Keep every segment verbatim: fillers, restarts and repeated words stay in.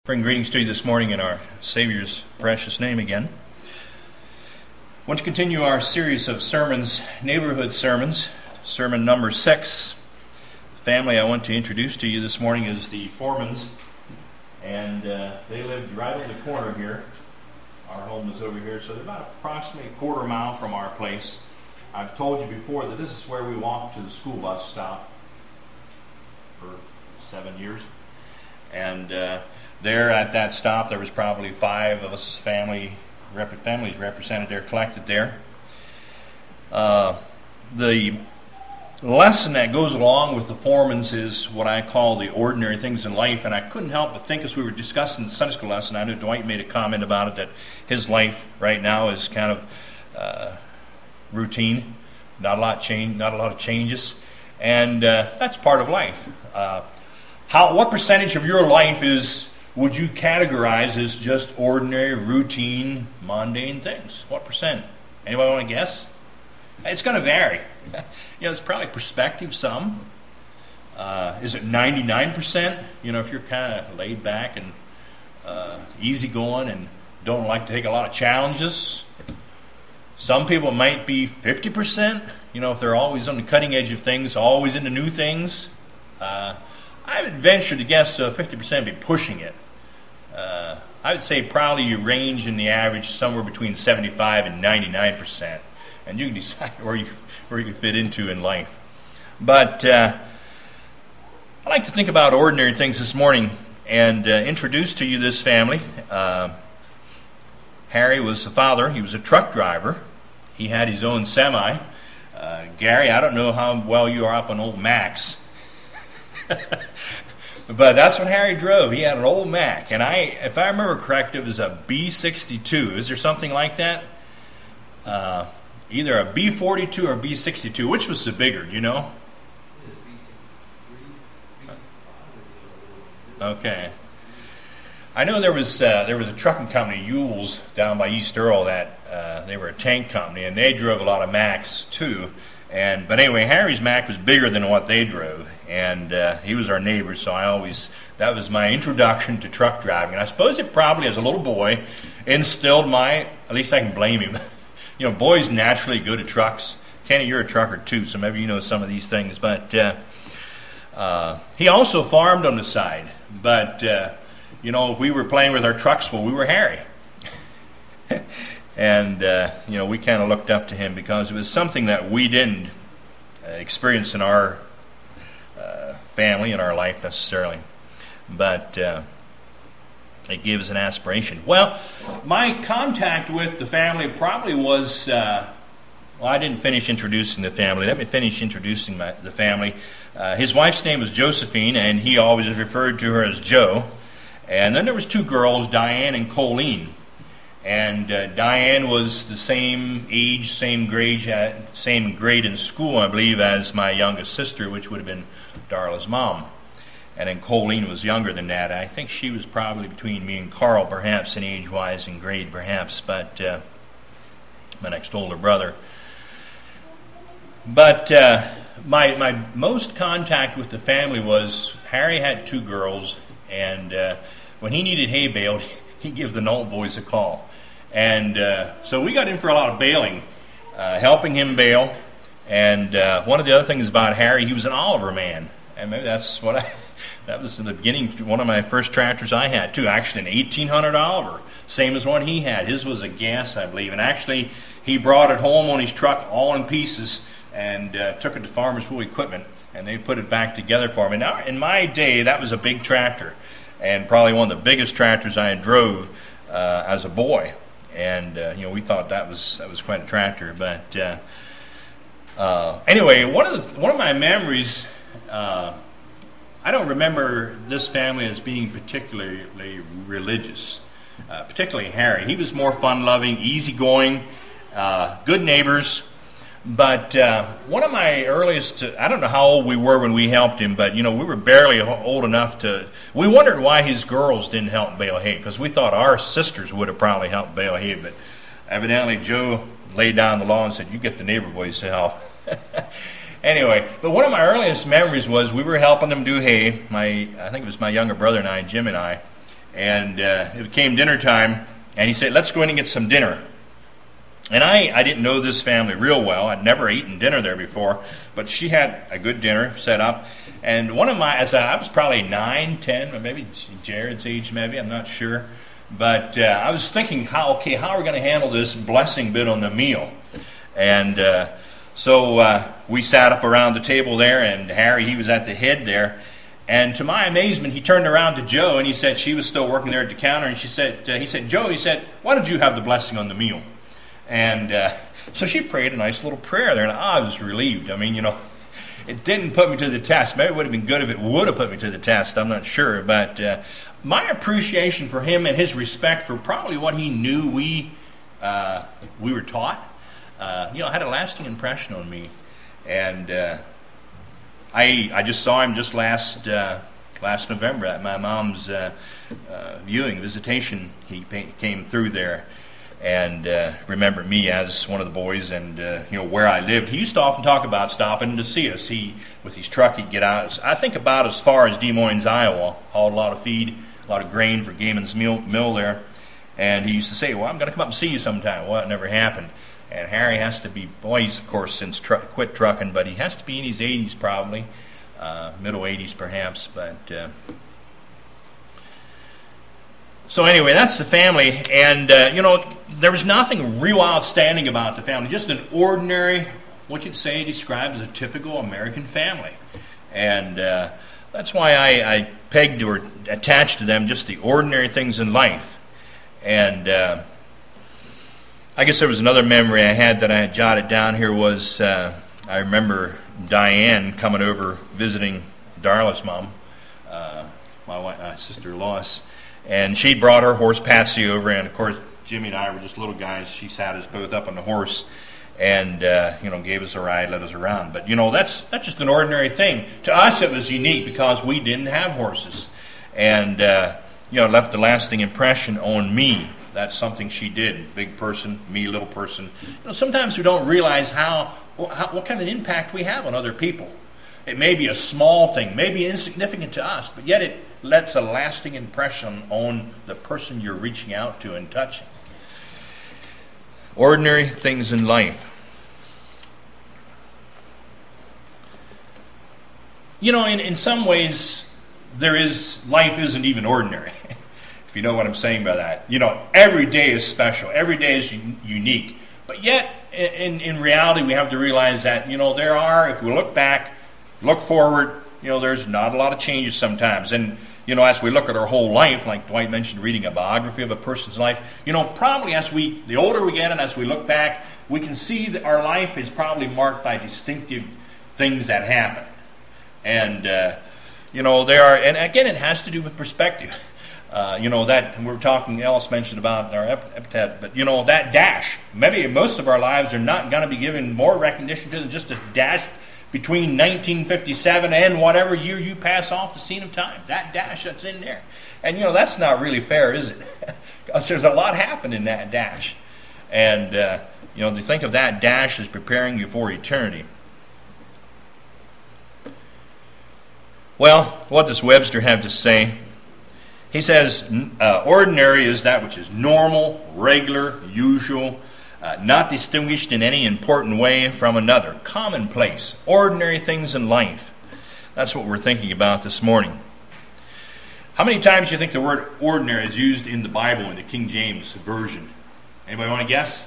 Bring greetings to you this morning in our Savior's precious name again. I want to continue our series of sermons, neighborhood sermons, sermon number six. The family I want to introduce to you this morning is the Foremans, and uh, they lived right on the corner here. Our home is over here, so they're about approximately a quarter mile from our place. I've told you before that this is where we walked to the school bus stop for seven years, and uh, there at that stop, there was probably five of us family rep- families represented there, collected there. Uh, the lesson that goes along with the Foremans is what I call the ordinary things in life, and I couldn't help but think as we were discussing the Sunday school lesson, I know Dwight made a comment about it, that his life right now is kind of uh, routine, not a lot change, not a lot of changes, and uh, that's part of life. Uh, how, what percentage of your life is would you categorize as just ordinary, routine, mundane things? What percent? Anybody want to guess? It's going to vary. You know, it's probably perspective some. Uh, is it ninety-nine percent? You know, if you're kind of laid back and uh, easygoing and don't like to take a lot of challenges. Some people might be fifty percent. You know, if they're always on the cutting edge of things, always into new things. Uh, I would venture to guess uh, fifty percent would be pushing it. Uh, I would say probably you range in the average somewhere between seventy-five and ninety-nine percent, and you can decide where you where you fit into in life. But uh, I like to think about ordinary things this morning and uh, introduce to you this family. Uh, Harry was the father. He was a truck driver. He had his own semi. Uh, Gary, I don't know how well you are up on old Macs. But that's what Harry drove. He had an old Mac. And I, if I remember correct, it was a B sixty-two. Is there something like that? Uh, either a B forty-two or a B sixty-two. Which was the bigger, do you know? Okay. I know there was uh, there was a trucking company, Ewell's, down by East Earl, that uh, they were a tank company, and they drove a lot of Macs too. And but anyway, Harry's Mac was bigger than what they drove, and uh, he was our neighbor. So I always that was my introduction to truck driving. And I suppose it probably, as a little boy, instilled my. At least I can blame him. You know, boys naturally good at trucks. Kenny, you're a trucker too, so maybe you know some of these things. But uh, uh, he also farmed on the side. But uh, you know, we were playing with our trucks while we were Harry. And, uh, you know, we kind of looked up to him because it was something that we didn't uh, experience in our uh, family, in our life necessarily. But uh, it gives an aspiration. Well, my contact with the family probably was, uh, well, I didn't finish introducing the family. Let me finish introducing my, the family. Uh, his wife's name was Josephine, and he always referred to her as Joe. And then there was two girls, Diane and Colleen. And uh, Diane was the same age, same grade, same grade in school, I believe, as my youngest sister, which would have been Darla's mom. And then Colleen was younger than that. I think she was probably between me and Carl, perhaps, in age-wise and grade, perhaps, but uh, my next older brother. But uh, my my most contact with the family was Harry had two girls, and uh, when he needed hay baled, he'd give the Knoll boys a call. And uh, so we got in for a lot of bailing, uh, helping him bail. And uh, one of the other things about Harry, he was an Oliver man. And maybe that's what I, that was in the beginning, one of my first tractors I had too. Actually, an eighteen hundred Oliver, same as one he had. His was a gas, I believe. And actually, he brought it home on his truck all in pieces and uh, took it to Farmers Pool Equipment. And they put it back together for me. Now, in my day, that was a big tractor. And probably one of the biggest tractors I had drove uh, as a boy. And uh, you know, we thought that was that was quite a tractor. But uh, uh, anyway, one of the, one of my memories, uh, I don't remember this family as being particularly religious. Uh, particularly Harry, he was more fun-loving, easygoing, uh, good neighbors. But uh, one of my earliest, I don't know how old we were when we helped him, but, you know, we were barely old enough to, we wondered why his girls didn't help bale hay, because we thought our sisters would have probably helped bale hay, but evidently Joe laid down the law and said, you get the neighbor boys to help. Anyway, but one of my earliest memories was we were helping them do hay, my, I think it was my younger brother and I, Jim and I, And uh, it came dinner time, and he said, let's go in and get some dinner. And I, I didn't know this family real well. I'd never eaten dinner there before, but she had a good dinner set up. And one of my, as I, I was probably nine, ten, or maybe Jared's age, maybe, I'm not sure. But uh, I was thinking, how okay, how are we going to handle this blessing bit on the meal? And uh, so uh, we sat up around the table there, and Harry, he was at the head there. And to my amazement, he turned around to Joe, and he said, she was still working there at the counter, and she said, uh, he said, Joe, he said, why don't you have the blessing on the meal? And uh, so she prayed a nice little prayer there, and I was relieved. I mean, you know, it didn't put me to the test. Maybe it would have been good if it would have put me to the test. I'm not sure. But uh, my appreciation for him and his respect for probably what he knew we uh, we were taught, uh, you know, had a lasting impression on me. And uh, I I just saw him just last uh, last November at my mom's uh, uh, viewing visitation. He came through there. And uh, remembered me as one of the boys, and uh, you know where I lived. He used to often talk about stopping to see us. He, with his truck, he'd get out. I think about as far as Des Moines, Iowa. Hauled a lot of feed, a lot of grain for Gaiman's mill, mill there. And he used to say, "Well, I'm going to come up and see you sometime." Well, it never happened. And Harry has to be, boy, he's of course since tr- quit trucking, but he has to be in his eighties probably, uh, middle eighties perhaps, but. Uh, So anyway, that's the family, and uh, you know, there was nothing real outstanding about the family. Just an ordinary, what you'd say, described as a typical American family, and uh, that's why I, I pegged or attached to them just the ordinary things in life. And uh, I guess there was another memory I had that I had jotted down here was uh, I remember Diane coming over visiting Darla's mom, uh, my wife, uh, sister Lois. And she brought her horse Patsy over, and of course Jimmy and I were just little guys. She sat us both up on the horse, and uh, you know gave us a ride, led us around. But you know that's that's just an ordinary thing. To us, it was unique because we didn't have horses, and uh, you know left a lasting impression on me. That's something she did. Big person, me, little person. You know, sometimes we don't realize how, how what kind of impact we have on other people. It may be a small thing, maybe insignificant to us, but yet it lets a lasting impression on the person you're reaching out to and touching. Ordinary things in life. You know, in, in some ways, there is life isn't even ordinary, if you know what I'm saying by that. You know, every day is special. Every day is un- unique. But yet, in, in reality, we have to realize that, you know, there are, if we look back, look forward, you know, there's not a lot of changes sometimes. And, you know, as we look at our whole life, like Dwight mentioned, reading a biography of a person's life, you know, probably as we, the older we get and as we look back, we can see that our life is probably marked by distinctive things that happen. And, uh, you know, there are, and again, it has to do with perspective. Uh, you know, that, and we were talking, Ellis mentioned about our epitaph, but, you know, that dash, maybe most of our lives are not going to be given more recognition to than just a dash between nineteen fifty-seven and whatever year you pass off the scene of time. That dash that's in there. And, you know, that's not really fair, is it? Because there's a lot happened in that dash. And, uh, you know, to think of that dash as preparing you for eternity. Well, what does Webster have to say? He says, uh, ordinary is that which is normal, regular, usual, Uh, not distinguished in any important way from another. Commonplace, ordinary things in life. That's what we're thinking about this morning. How many times do you think the word ordinary is used in the Bible in the King James Version? Anybody want to guess?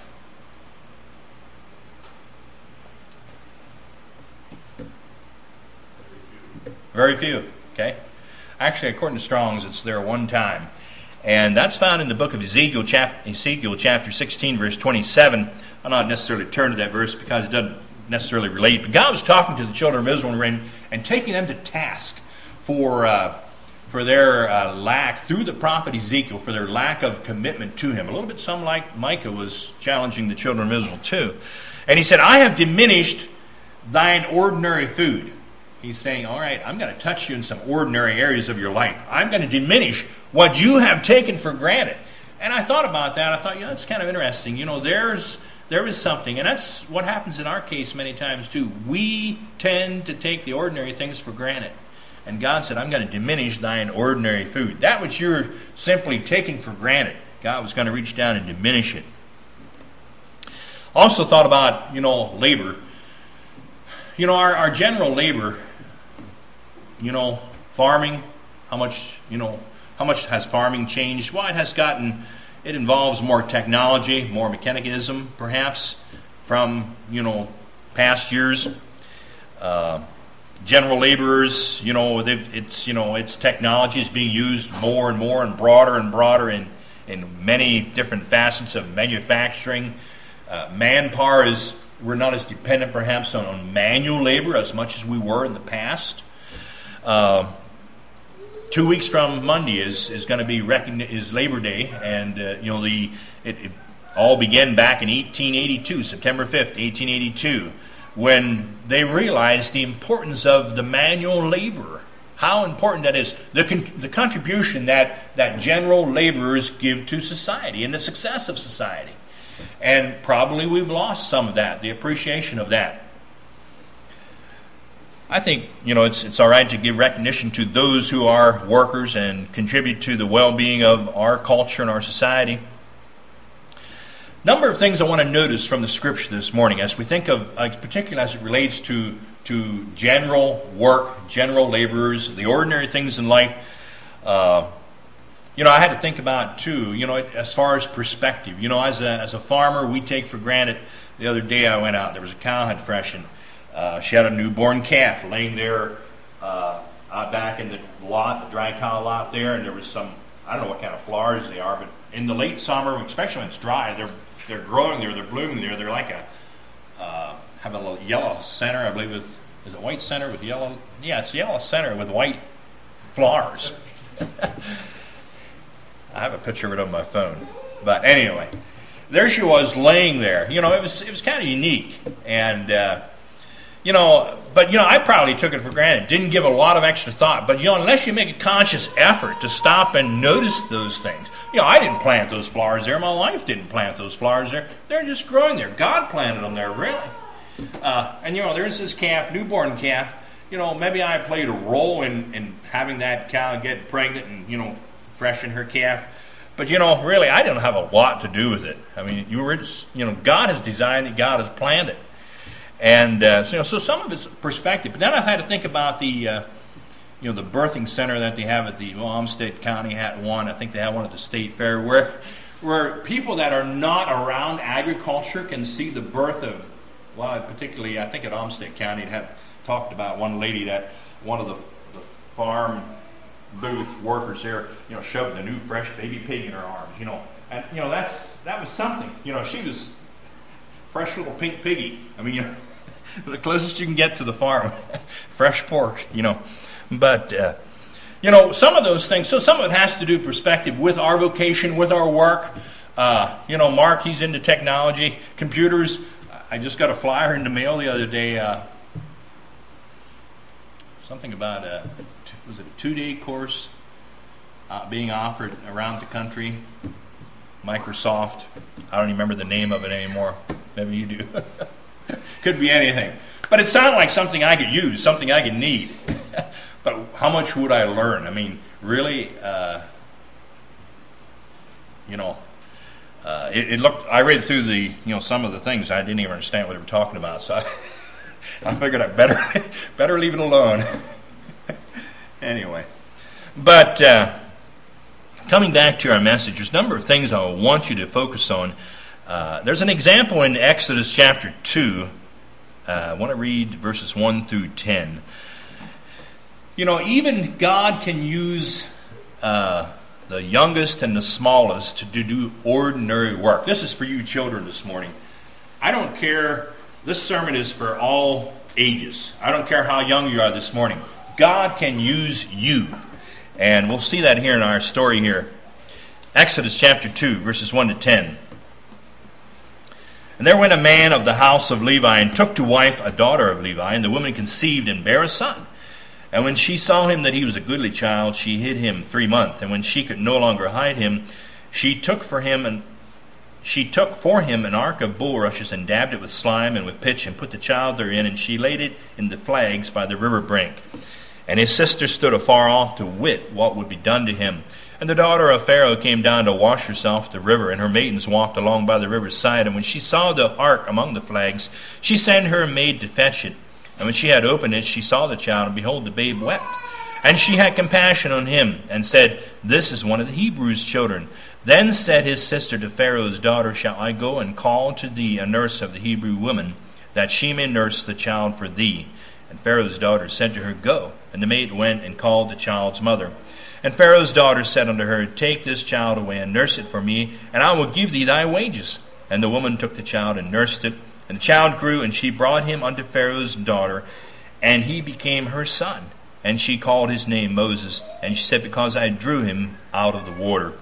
Very few. Okay. Actually, according to Strong's, it's there one time. And that's found in the book of Ezekiel, chap- Ezekiel chapter sixteen, verse twenty-seven. I'll not necessarily turn to that verse because it doesn't necessarily relate. But God was talking to the children of Israel and, and taking them to task for uh, for their uh, lack, through the prophet Ezekiel, for their lack of commitment to him. A little bit some like Micah was challenging the children of Israel too. And he said, I have diminished thine ordinary food. He's saying, all right, I'm going to touch you in some ordinary areas of your life. I'm going to diminish what you have taken for granted. And I thought about that. I thought, yeah, that's kind of interesting. You know, there's there is something. And that's what happens in our case many times, too. We tend to take the ordinary things for granted. And God said, I'm going to diminish thine ordinary food. That which you're simply taking for granted, God was going to reach down and diminish it. Also thought about, you know, labor. You know, our, our general labor, you know, farming, how much, you know, how much has farming changed? Well, it has gotten, it involves more technology, more mechanism, perhaps, from, you know, past years. Uh, general laborers, you know, it's, you know, it's technology is being used more and more and broader and broader in, in many different facets of manufacturing. Uh, manpower is, we're not as dependent perhaps on, on manual labor as much as we were in the past. Uh, two weeks from Monday is, is going to be recogni- is Labor Day, and uh, you know the it, it all began back in eighteen eighty-two, September fifth, eighteen eighty-two, when they realized the importance of the manual laborer. How important that is, the con- the contribution that that general laborers give to society and the success of society. And probably we've lost some of that, the appreciation of that. I think, you know, it's it's all right to give recognition to those who are workers and contribute to the well-being of our culture and our society. Number of things I want to notice from the scripture this morning as we think of, uh, particularly as it relates to, to general work, general laborers, the ordinary things in life. Uh, You know, I had to think about, too, you know, as far as perspective. You know, as a as a farmer, we take for granted. The other day I went out, there was a cow had freshened. Uh, she had a newborn calf laying there uh, out back in the lot, the dry cow lot there, and there was some, I don't know what kind of flowers they are, but in the late summer, especially when it's dry, they're they're growing there, they're blooming there. They're like a, uh, have a little yellow center, I believe, with, is it white center with yellow? Yeah, it's yellow center with white flowers. I have a picture of it on my phone. But anyway, there she was laying there. You know, it was it was kind of unique. And, uh, you know, but, you know, I probably took it for granted. Didn't give a lot of extra thought. But, you know, unless you make a conscious effort to stop and notice those things. You know, I didn't plant those flowers there. My wife didn't plant those flowers there. They're just growing there. God planted them there, really. Uh, and, you know, there's this calf, newborn calf. You know, maybe I played a role in, in having that cow get pregnant and, you know, freshen her calf. But, you know, really, I didn't have a lot to do with it. I mean, you were just, you know, God has designed it, God has planned it. And uh, so, you know, so some of it's perspective. But then I had to think about the, uh, you know, the birthing center that they have at the well, Olmsted County had one. I think they have one at the State Fair where, where people that are not around agriculture can see the birth of, well, particularly, I think at Olmsted County, it had talked about one lady that one of the, the farm booth workers there, you know, shoved a new fresh baby pig in her arms, you know, and you know that's that was something. You know, she was fresh little pink piggy. I mean, you know, the closest you can get to the farm, fresh pork, you know. But uh, you know, some of those things. So some of it has to do perspective with our vocation, with our work. Uh, you know, Mark, he's into technology, computers. I just got a flyer in the mail the other day. Uh, something about a was it a two-day course uh, being offered around the country? Microsoft. I don't even remember the name of it anymore. Maybe you do. Could be anything. But it sounded like something I could use, something I could need. But how much would I learn? I mean, really, uh, you know, uh, it, it looked. I read through the, you know, some of the things. I didn't even understand what they were talking about. So I, I figured I better better leave it alone. Anyway, but uh, coming back to our message, there's a number of things I want you to focus on. Uh, there's an example in Exodus chapter two. Uh, I want to read verses one through ten. You know, even God can use uh, the youngest and the smallest to, to do ordinary work. This is for you children this morning. I don't care. This sermon is for all ages. I don't care how young you are this morning. God can use you. And we'll see that here in our story here. Exodus chapter two, verses one to ten. And there went a man of the house of Levi, and took to wife a daughter of Levi, and the woman conceived and bare a son. And when she saw him that he was a goodly child, she hid him three months. And when she could no longer hide him, she took for him and she took for him an ark of bulrushes, and dabbed it with slime and with pitch, and put the child therein, and she laid it in the flags by the river brink. And his sister stood afar off to wit what would be done to him. And the daughter of Pharaoh came down to wash herself at the river, and her maidens walked along by the river's side. And when she saw the ark among the flags, she sent her maid to fetch it. And when she had opened it, she saw the child, and behold, the babe wept. And she had compassion on him, and said, This is one of the Hebrews' children. Then said his sister to Pharaoh's daughter, Shall I go and call to thee a nurse of the Hebrew woman, that she may nurse the child for thee? And Pharaoh's daughter said to her, Go. And the maid went and called the child's mother. And Pharaoh's daughter said unto her, Take this child away, and nurse it for me, and I will give thee thy wages. And the woman took the child and nursed it. And the child grew, and she brought him unto Pharaoh's daughter, and he became her son. And she called his name Moses, and she said, Because I drew him out of the water.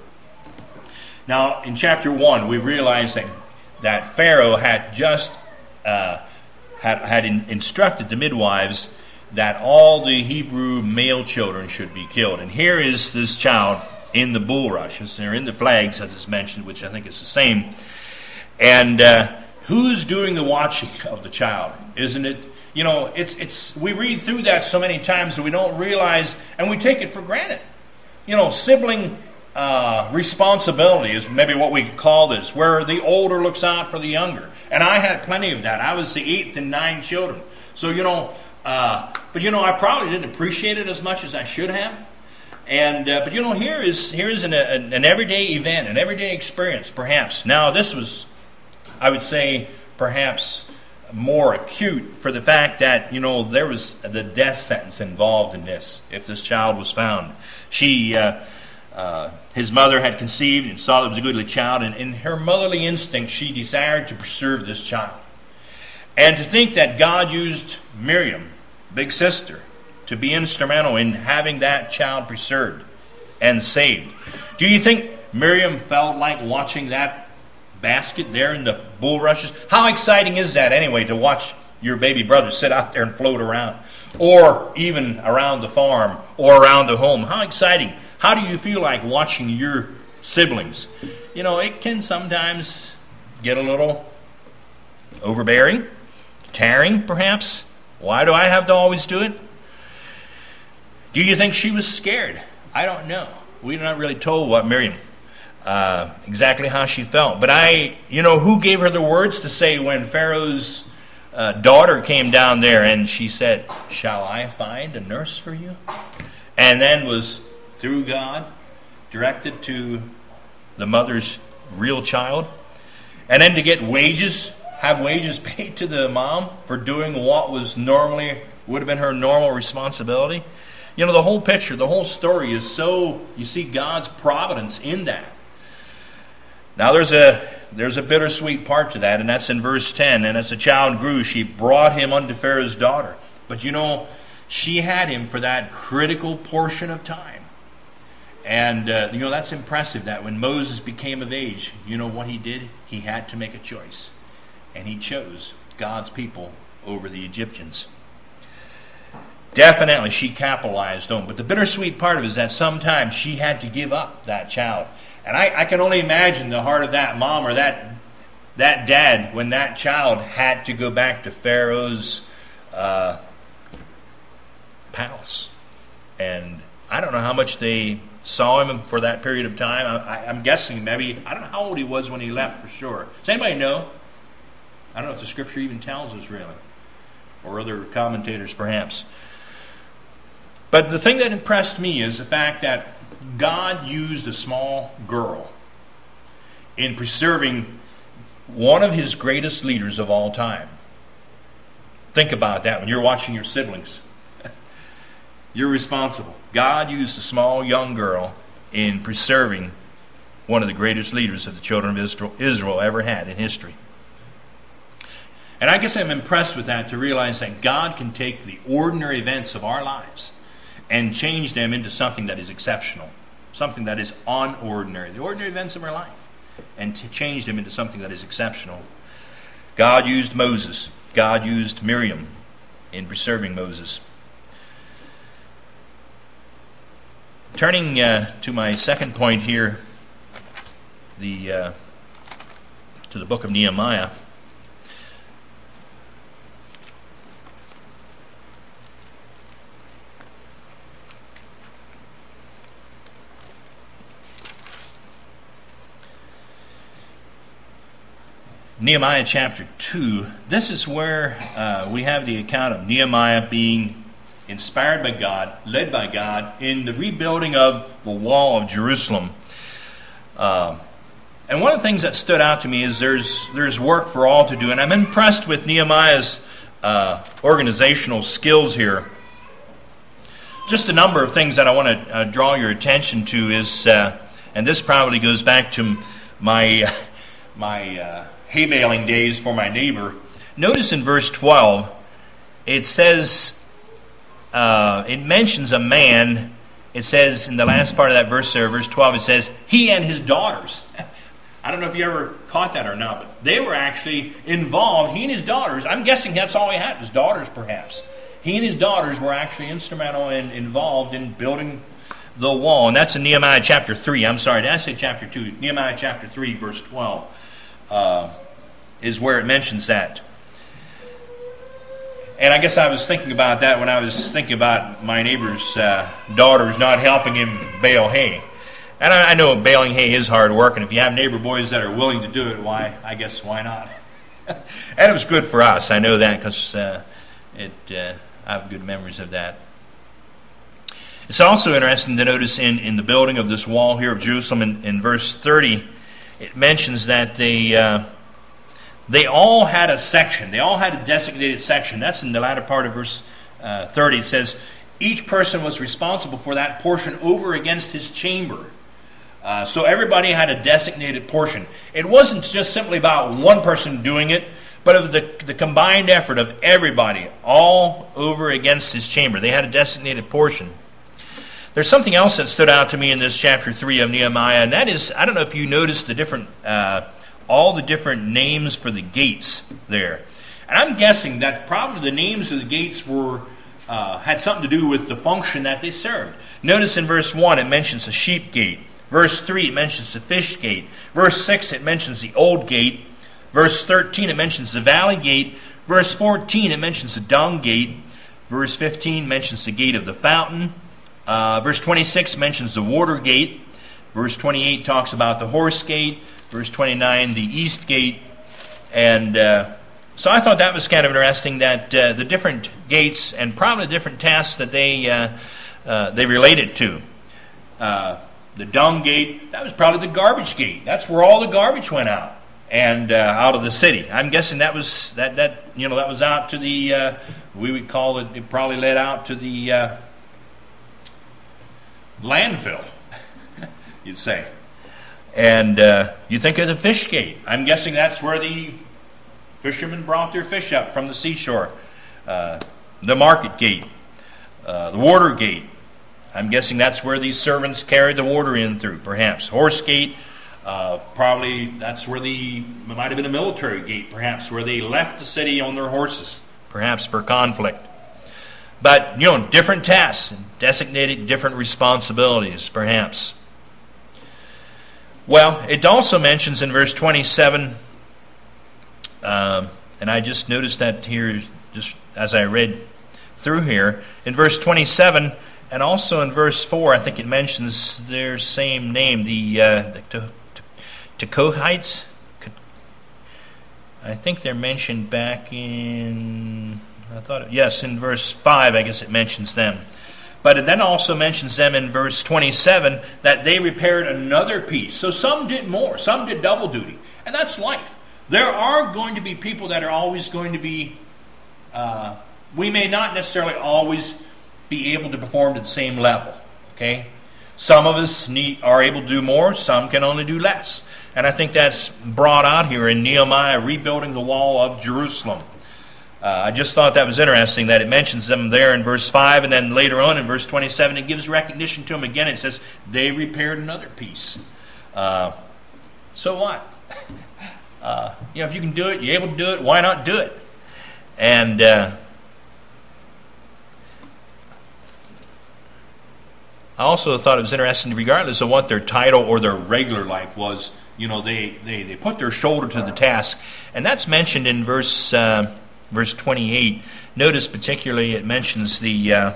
Now, in chapter one, we realize that, that Pharaoh had just uh, had, had in, instructed the midwives that all the Hebrew male children should be killed. And here is this child in the bulrushes. They're in the flags, as is mentioned, which I think is the same. And uh, who's doing the watching of the child? Isn't it? You know, it's it's we read through that so many times that we don't realize, and we take it for granted. You know, sibling uh, responsibility is maybe what we call this, where the older looks out for the younger. And I had plenty of that. I was the eighth in nine children. So, you know, uh, but, you know, I probably didn't appreciate it as much as I should have. And uh, but, you know, here is, here is an, an, an everyday event, an everyday experience, perhaps. Now, this was, I would say, perhaps more acute for the fact that, you know, there was the death sentence involved in this if this child was found. She, uh, uh, his mother had conceived and saw that it was a goodly child, and in her motherly instinct, she desired to preserve this child. And to think that God used Miriam, big sister, to be instrumental in having that child preserved and saved. Do you think Miriam felt like watching that basket there in the bulrushes? How exciting is that anyway, to watch your baby brother sit out there and float around, or even around the farm or around the home? How exciting. How do you feel like watching your siblings? You know, it can sometimes get a little overbearing, tearing perhaps. Why do I have to always do it? Do you think she was scared? I don't know. We're not really told what Miriam Uh, exactly how she felt. But I, you know, who gave her the words to say when Pharaoh's uh, daughter came down there and she said, Shall I find a nurse for you? And then was, through God, directed to the mother's real child. And then to get wages, have wages paid to the mom for doing what was normally, would have been her normal responsibility. You know, the whole picture, the whole story is so, you see God's providence in that. Now there's a there's a bittersweet part to that, and that's in verse ten. And as the child grew, she brought him unto Pharaoh's daughter. But you know, she had him for that critical portion of time. And uh, you know, that's impressive that when Moses became of age, you know what he did? He had to make a choice. And he chose God's people over the Egyptians. Definitely she capitalized on. But the bittersweet part of it is that sometimes she had to give up that child. And I, I can only imagine the heart of that mom or that that dad when that child had to go back to Pharaoh's uh, palace. And I don't know how much they saw him for that period of time. I, I'm guessing maybe, I don't know how old he was when he left for sure. Does anybody know? I don't know if the scripture even tells us really. Or other commentators perhaps. But the thing that impressed me is the fact that God used a small girl in preserving one of his greatest leaders of all time. Think about that when you're watching your siblings. You're responsible. God used a small young girl in preserving one of the greatest leaders that the children of Israel, Israel ever had in history. And I guess I'm impressed with that, to realize that God can take the ordinary events of our lives and change them into something that is exceptional, something that is unordinary, the ordinary events of our life, and to change them into something that is exceptional. God used Moses. God used Miriam in preserving Moses. Turning uh, to my second point here, the uh, to the book of Nehemiah. Nehemiah chapter two. This is where uh, we have the account of Nehemiah being inspired by God, led by God, in the rebuilding of the wall of Jerusalem. Uh, and one of the things that stood out to me is there's there's work for all to do, and I'm impressed with Nehemiah's uh, organizational skills here. Just a number of things that I want to uh, draw your attention to is, uh, and this probably goes back to my my uh, hay baling days for my neighbor. Notice in verse twelve, it says, uh, it mentions a man. It says in the last part of that verse there, verse twelve, it says, he and his daughters. I don't know if you ever caught that or not, but they were actually involved. He and his daughters, I'm guessing that's all he had, his daughters perhaps. He and his daughters were actually instrumental and involved in building the wall. And that's in Nehemiah chapter three. I'm sorry, did I say chapter two? Nehemiah chapter three, verse twelve. Uh, is where it mentions that. And I guess I was thinking about that when I was thinking about my neighbor's uh, daughters not helping him bale hay. And I, I know baling hay is hard work, and if you have neighbor boys that are willing to do it, why, I guess, why not? And it was good for us. I know that because uh, it. Uh, I have good memories of that. It's also interesting to notice in, in the building of this wall here of Jerusalem in, in verse thirty, it mentions that they uh, they all had a section. They all had a designated section. That's in the latter part of verse uh, thirty. It says, each person was responsible for that portion over against his chamber. Uh, so everybody had a designated portion. It wasn't just simply about one person doing it, but of the, the combined effort of everybody, all over against his chamber. They had a designated portion. There's something else that stood out to me in this chapter three of Nehemiah, and that is, I don't know if you noticed the different, uh, all the different names for the gates there. And I'm guessing that probably the names of the gates were uh, had something to do with the function that they served. Notice in verse one, it mentions the sheep gate. Verse three, it mentions the fish gate. Verse six, it mentions the old gate. Verse thirteen, it mentions the valley gate. Verse fourteen, it mentions the dung gate. Verse fifteen mentions the gate of the fountain. Uh, verse twenty-six mentions the water gate. Verse twenty-eight talks about the horse gate. Verse twenty-nine, the east gate. And uh, so I thought that was kind of interesting that uh, the different gates and probably different tasks that they uh, uh, they related to. Uh, the dung gate, that was probably the garbage gate. That's where all the garbage went out. And uh, out of the city. I'm guessing that was that that you know that was out to the uh, we would call it. It probably led out to the uh, landfill, you'd say. And uh, you think of the fish gate. I'm guessing that's where the fishermen brought their fish up from the seashore. Uh, the market gate, uh, the water gate. I'm guessing that's where these servants carried the water in through. Perhaps horse gate. Uh, probably that's where the, it might have been a military gate, perhaps, where they left the city on their horses, perhaps for conflict. But, you know, different tasks, designated different responsibilities, perhaps. Well, it also mentions in verse twenty-seven, um, and I just noticed that here, just as I read through here, in verse twenty-seven, and also in verse four, I think it mentions their same name, the, uh, the Tekohites. I think they're mentioned back in, I thought, yes, in verse five, I guess it mentions them. But it then also mentions them in verse twenty-seven that they repaired another piece. So some did more, some did double duty. And that's life. There are going to be people that are always going to be, uh, we may not necessarily always be able to perform to the same level. Okay? Some of us need, are able to do more, some can only do less. And I think that's brought out here in Nehemiah rebuilding the wall of Jerusalem. Uh, I just thought that was interesting that it mentions them there in verse five, and then later on in verse twenty-seven it gives recognition to them again. It says, they repaired another piece. Uh, so what? uh, you know, if you can do it, you're able to do it, why not do it? And uh, I also thought it was interesting, regardless of what their title or their regular life was, you know, they, they, they put their shoulder to the task. And that's mentioned in verse uh, verse twenty-eight. Notice particularly it mentions the uh,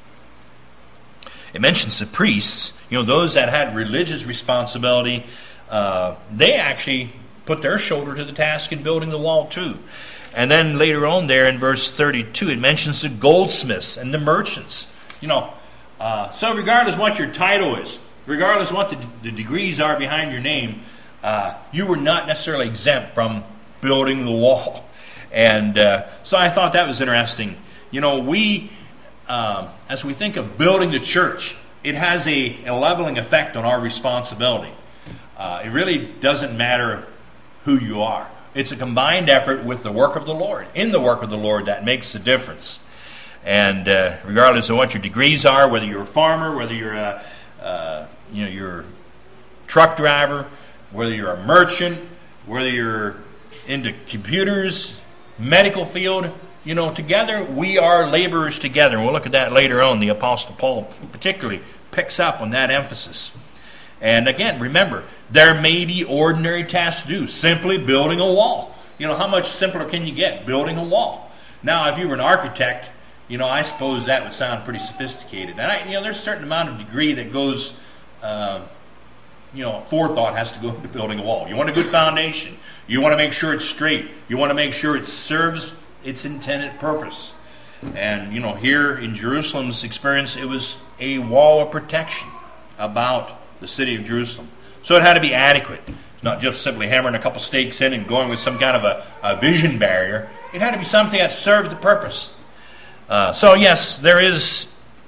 it mentions the priests, you know, those that had religious responsibility. Uh, they actually put their shoulder to the task in building the wall too. And then later on there in verse thirty-two, it mentions the goldsmiths and the merchants. You know, uh, so regardless what your title is, regardless what the, the degrees are behind your name, uh, you were not necessarily exempt from building the wall. And uh, so I thought that was interesting. You know, we, uh, as we think of building the church, it has a, a leveling effect on our responsibility. Uh, it really doesn't matter who you are. It's a combined effort with the work of the Lord. In the work of the Lord, that makes the difference. And uh, regardless of what your degrees are, whether you're a farmer, whether you're a uh, you know you're a truck driver, whether you're a merchant, whether you're into computers, medical field, you know, together we are laborers together. And we'll look at that later on. The Apostle Paul particularly picks up on that emphasis. And again, remember, there may be ordinary tasks to do. Simply building a wall. You know, how much simpler can you get? Building a wall. Now, if you were an architect, you know, I suppose that would sound pretty sophisticated. And, I, you know, there's a certain amount of degree that goes, uh, you know, forethought has to go into building a wall. You want a good foundation. You want to make sure it's straight. You want to make sure it serves its intended purpose. And, you know, here in Jerusalem's experience, it was a wall of protection about the city of Jerusalem. So it had to be adequate. It's not just simply hammering a couple stakes in and going with some kind of a, a vision barrier. It had to be something that served the purpose. Uh, so yes, there is,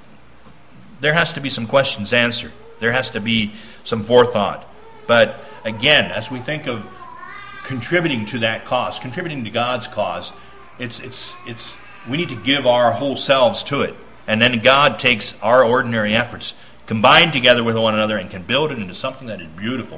there has to be some questions answered. There has to be some forethought. But again, as we think of contributing to that cause, contributing to God's cause, it's it's it's we need to give our whole selves to it. And then God takes our ordinary efforts, combined together with one another, and can build it into something that is beautiful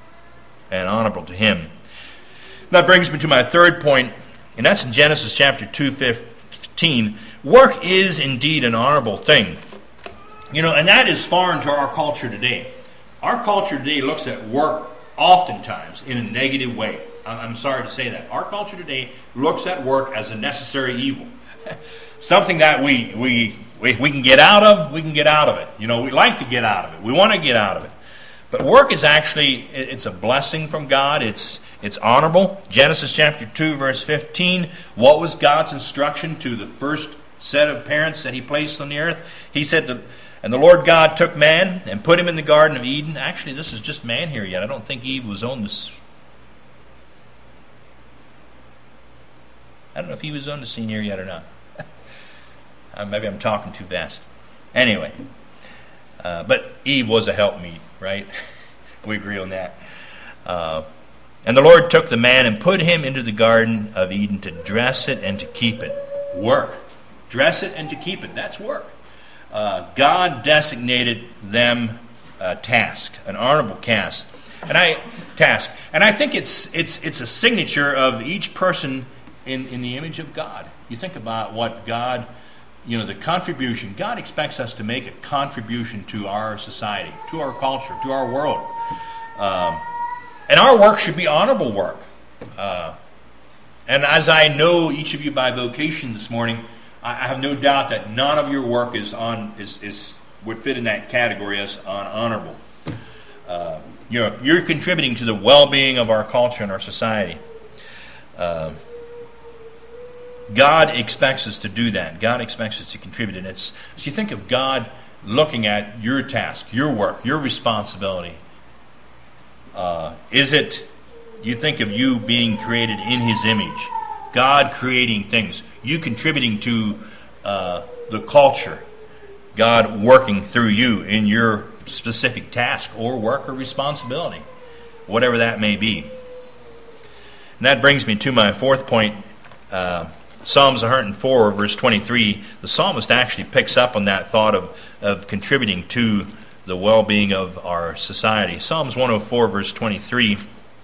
and honorable to Him. That brings me to my third point, and that's in Genesis chapter two fifteen. Work is indeed an honorable thing. You know, and that is foreign to our culture today. Our culture today looks at work oftentimes in a negative way. I'm sorry to say that. Our culture today looks at work as a necessary evil. Something that we, we we we can get out of, we can get out of it. You know, we like to get out of it. We want to get out of it. But work is actually, it's a blessing from God. It's it's honorable. Genesis chapter two, verse fifteen. What was God's instruction to the first set of parents that He placed on the earth? He said, that, and the Lord God took man and put him in the Garden of Eden. Actually, this is just man here yet. I don't think Eve was on this. I don't know if he was on the scene here yet or not. uh, maybe I'm talking too fast. Anyway, uh, but Eve was a helpmeet, right? We agree on that. Uh, and the Lord took the man and put him into the Garden of Eden to dress it and to keep it. Work. Dress it and to keep it. That's work. Uh, God designated them a task, an honorable task, and I task, and I think it's it's it's a signature of each person in in the image of God. You think about what God, you know, the contribution. God expects us to make a contribution to our society, to our culture, to our world, um, and our work should be honorable work. Uh, and as I know each of you by vocation this morning, I have no doubt that none of your work is on is, is would fit in that category as unhonorable. Uh, you know, you're contributing to the well-being of our culture and our society. Uh, God expects us to do that. God expects us to contribute, and it's so you think of God looking at your task, your work, your responsibility. Uh, is it? You think of you being created in His image. God creating things, you contributing to uh, the culture, God working through you in your specific task or work or responsibility, whatever that may be. And that brings me to my fourth point, uh, Psalms one hundred four, verse twenty-three. The psalmist actually picks up on that thought of, of contributing to the well-being of our society. Psalms one oh four, verse twenty-three.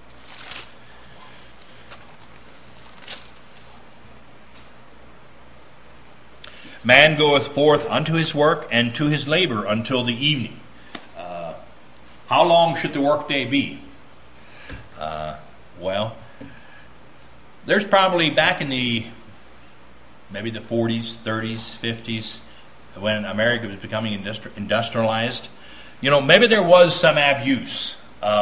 Man goeth forth unto his work, and to his labor until the evening. Uh, how long should the workday be? Uh, well, there's probably back in the maybe the forties, thirties, fifties, when America was becoming industri- industrialized, you know, maybe there was some abuse of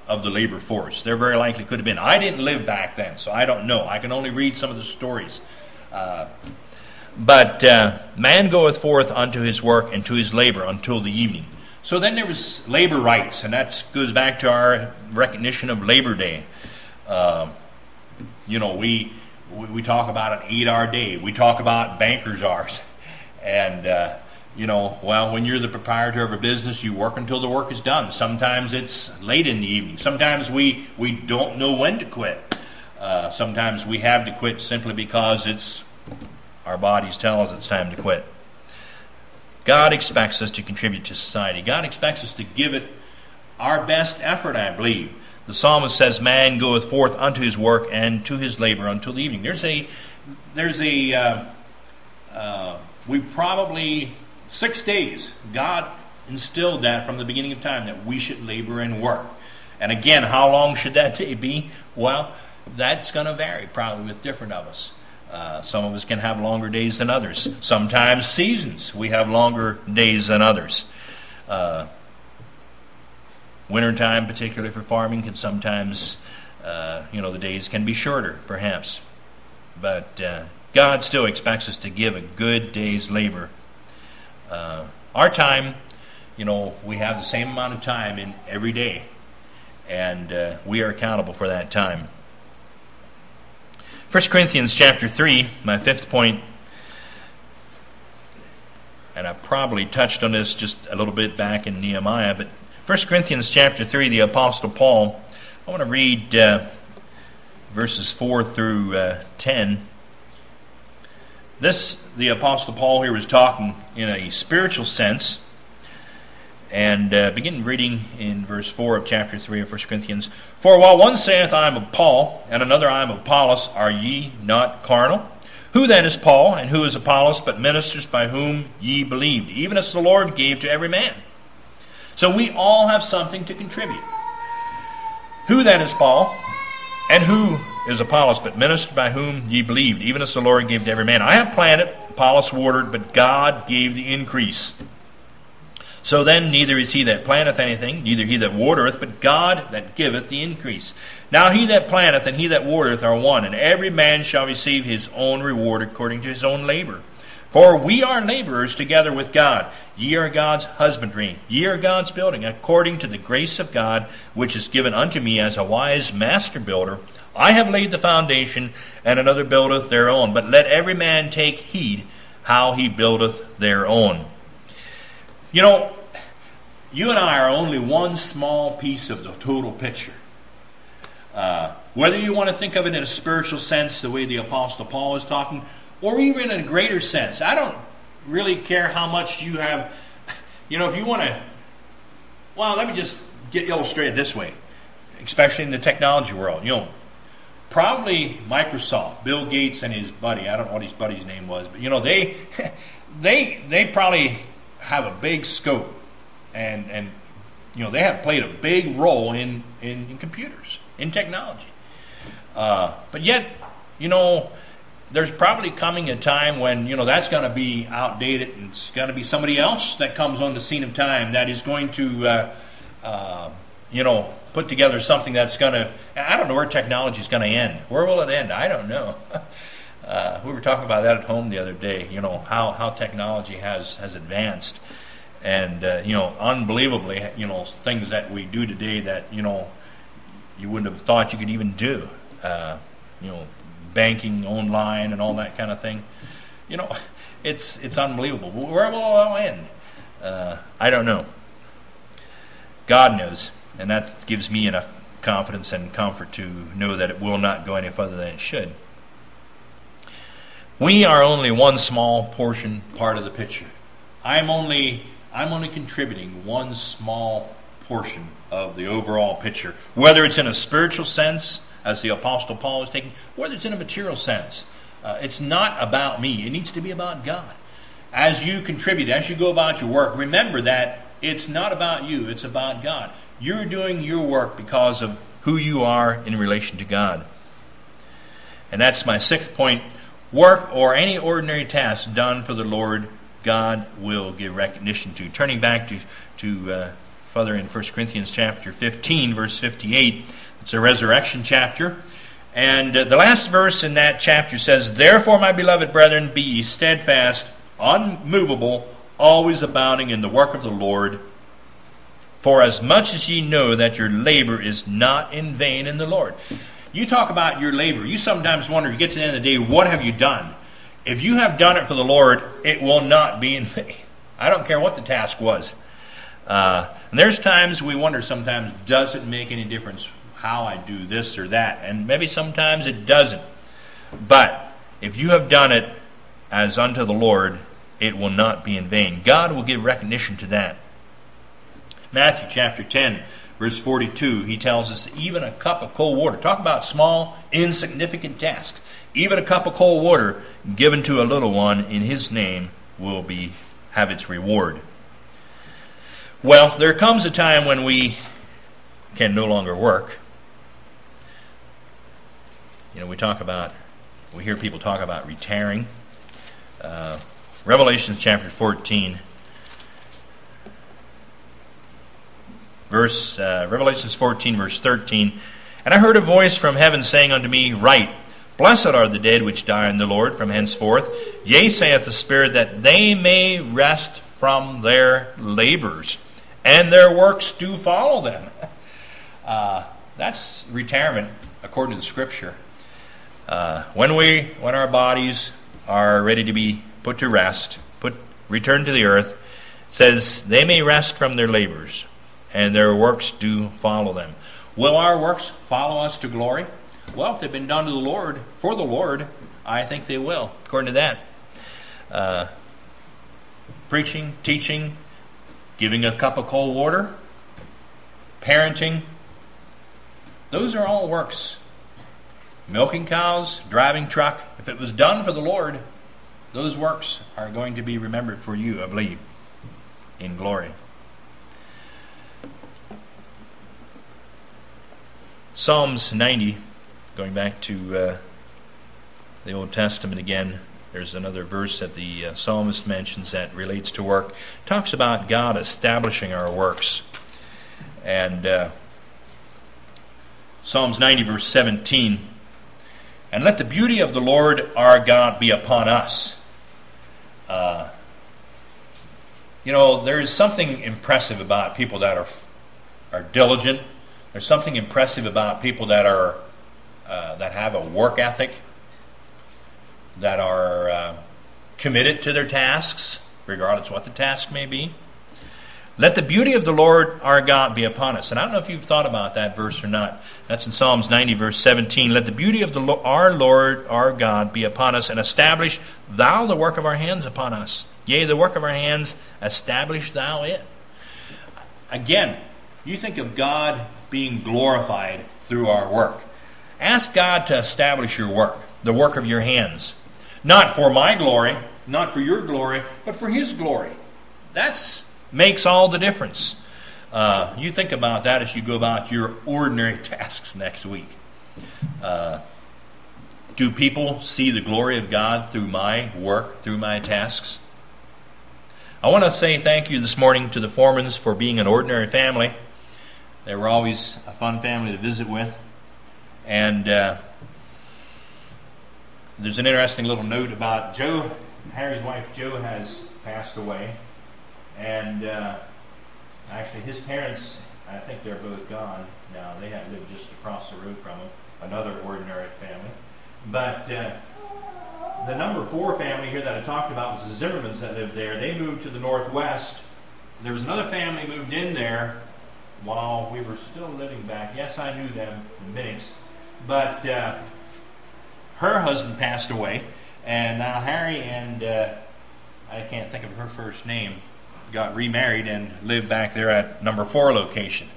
of the labor force. There very likely could have been. I didn't live back then, so I don't know. I can only read some of the stories. Uh, but uh, man goeth forth unto his work and to his labor until the evening. So then there was labor rights, and that goes back to our recognition of Labor Day. Uh, you know, we, we we talk about an eight-hour day. We talk about banker's hours. And, uh, you know, well, when you're the proprietor of a business, you work until the work is done. Sometimes it's late in the evening. Sometimes we, we don't know when to quit. Uh, sometimes we have to quit simply because it's our bodies tell us it's time to quit. God expects us to contribute to society. God expects us to give it our best effort, I believe. The psalmist says, man goeth forth unto his work and to his labor until the evening. There's a, there's a, uh, uh, we probably, six days, God instilled that from the beginning of time, that we should labor and work. And again, how long should that day be? Well, that's going to vary probably with different of us. Uh, some of us can have longer days than others. Sometimes seasons, we have longer days than others. Uh, wintertime, particularly for farming, can sometimes, uh, you know, the days can be shorter, perhaps. But uh, God still expects us to give a good day's labor. Uh, our time, you know, we have the same amount of time in every day, and uh, we are accountable for that time. First Corinthians chapter three, my fifth point, and I probably touched on this just a little bit back in Nehemiah, but First Corinthians chapter three, the Apostle Paul, I want to read uh, verses four through uh, ten. This, the Apostle Paul here was talking in a spiritual sense. And uh, begin reading in verse four of chapter three of First Corinthians. For while one saith, I am of Paul, and another, I am of Apollos, are ye not carnal? Who then is Paul, and who is Apollos, but ministers by whom ye believed, even as the Lord gave to every man? So we all have something to contribute. Who then is Paul, and who is Apollos, but ministers by whom ye believed, even as the Lord gave to every man? I have planted, Apollos watered, but God gave the increase. So then neither is he that planteth anything, neither he that watereth, but God that giveth the increase. Now he that planteth and he that watereth are one, and every man shall receive his own reward according to his own labor. For we are laborers together with God. Ye are God's husbandry, ye are God's building, according to the grace of God, which is given unto me as a wise master builder. I have laid the foundation, and another buildeth thereon. But let every man take heed how he buildeth thereon. You know, you and I are only one small piece of the total picture. Uh, whether you want to think of it in a spiritual sense, the way the Apostle Paul is talking, or even in a greater sense. I don't really care how much you have. You know, if you want to, well, let me just get illustrated this way, especially in the technology world. You know, probably Microsoft, Bill Gates and his buddy, I don't know what his buddy's name was, but you know, they, they, they probably have a big scope, and and you know they have played a big role in in, in computers, in technology. Uh, but yet, you know, there's probably coming a time when you know that's going to be outdated, and it's going to be somebody else that comes on the scene of time that is going to, uh, uh, you know, put together something that's going to. I don't know where technology is going to end. Where will it end? I don't know. Uh, we were talking about that at home the other day, you know, how, how technology has, has advanced. And, uh, you know, unbelievably, you know, things that we do today that, you know, you wouldn't have thought you could even do. Uh, you know, banking online and all that kind of thing. You know, it's it's unbelievable. Where will it all end? Uh, I don't know. God knows. And that gives me enough confidence and comfort to know that it will not go any further than it should. We are only one small portion, part of the picture. I'm only I'm only contributing one small portion of the overall picture, whether it's in a spiritual sense, as the Apostle Paul is taking, whether it's in a material sense. Uh, it's not about me. It needs to be about God. As you contribute, as you go about your work, remember that it's not about you, it's about God. You're doing your work because of who you are in relation to God. And that's my sixth point. Work or any ordinary task done for the Lord, God will give recognition to. Turning back to, to uh, further in First Corinthians chapter fifteen, verse fifty-eight. It's a resurrection chapter. And uh, the last verse in that chapter says, "Therefore, my beloved brethren, be ye steadfast, unmovable, always abounding in the work of the Lord. For as much as ye know that your labor is not in vain in the Lord." You talk about your labor. You sometimes wonder, you get to the end of the day, what have you done? If you have done it for the Lord, it will not be in vain. I don't care what the task was. Uh, and there's times we wonder sometimes, does it make any difference how I do this or that? And maybe sometimes it doesn't. But if you have done it as unto the Lord, it will not be in vain. God will give recognition to that. Matthew chapter ten, verse forty-two, he tells us, even a cup of cold water. Talk about small, insignificant tasks. Even a cup of cold water given to a little one in his name will be have its reward. Well, there comes a time when we can no longer work. You know, we talk about, we hear people talk about retiring. Uh, Revelation chapter fourteen, verse uh, Revelation fourteen, verse thirteen. "And I heard a voice from heaven saying unto me, Write, Blessed are the dead which die in the Lord from henceforth. Yea, saith the Spirit, that they may rest from their labors, and their works do follow them." Uh, that's retirement according to the Scripture. Uh, when we, when our bodies are ready to be put to rest, put returned to the earth, it says they may rest from their labors, and their works do follow them. Will our works follow us to glory? Well, if they've been done to the Lord, for the Lord, I think they will, according to that. Uh, preaching, teaching, giving a cup of cold water, parenting, those are all works. Milking cows, driving truck, if it was done for the Lord, those works are going to be remembered for you, I believe, in glory. Psalms ninety, going back to uh, the Old Testament again, there's another verse that the uh, psalmist mentions that relates to work. Talks about God establishing our works. And uh, Psalms ninety, verse seventeen, "And let the beauty of the Lord our God be upon us." Uh, you know, there's something impressive about people that are are diligent. There's something impressive about people that are uh, that have a work ethic, that are uh, committed to their tasks, regardless of what the task may be. Let the beauty of the Lord our God be upon us. And I don't know if you've thought about that verse or not. That's in Psalms ninety, verse seventeen. "Let the beauty of the Lo- our Lord our God be upon us, and establish thou the work of our hands upon us. Yea, the work of our hands, establish thou it." Again, you think of God being glorified through our work. Ask God to establish your work, the work of your hands. Not for my glory, not for your glory, but for His glory. That makes all the difference. Uh, you think about that as you go about your ordinary tasks next week. Uh, do people see the glory of God through my work, through my tasks? I want to say thank you this morning to the Foremans for being an ordinary family. They were always a fun family to visit with. And uh, there's an interesting little note about Joe. Harry's wife, Joe, has passed away. And uh, actually his parents, I think they're both gone now. They have lived just across the road from him, another ordinary family. But uh, the number four family here that I talked about was the Zimmermans that lived there. They moved to the northwest. There was another family moved in there while we were still living back. Yes, I knew them, the Minix. But uh, her husband passed away, and now Harry and, uh, I can't think of her first name, got remarried and lived back there at number four location.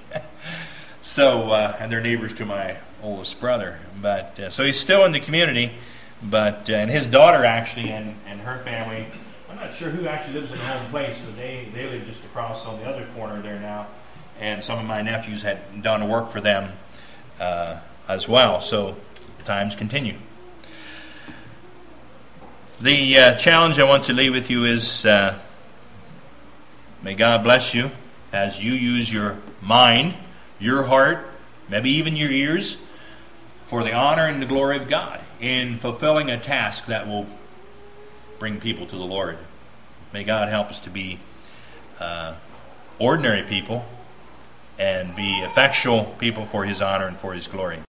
So, uh, and they're neighbors to my oldest brother. But uh, so he's still in the community, but uh, and his daughter actually and, and her family, I'm not sure who actually lives in their own place, but they, they live just across on the other corner there now. And some of my nephews had done work for them uh, as well. So times continue. The uh, challenge I want to leave with you is, uh, may God bless you as you use your mind, your heart, maybe even your ears, for the honor and the glory of God in fulfilling a task that will bring people to the Lord. May God help us to be uh, ordinary people and be effectual people for His honor and for His glory.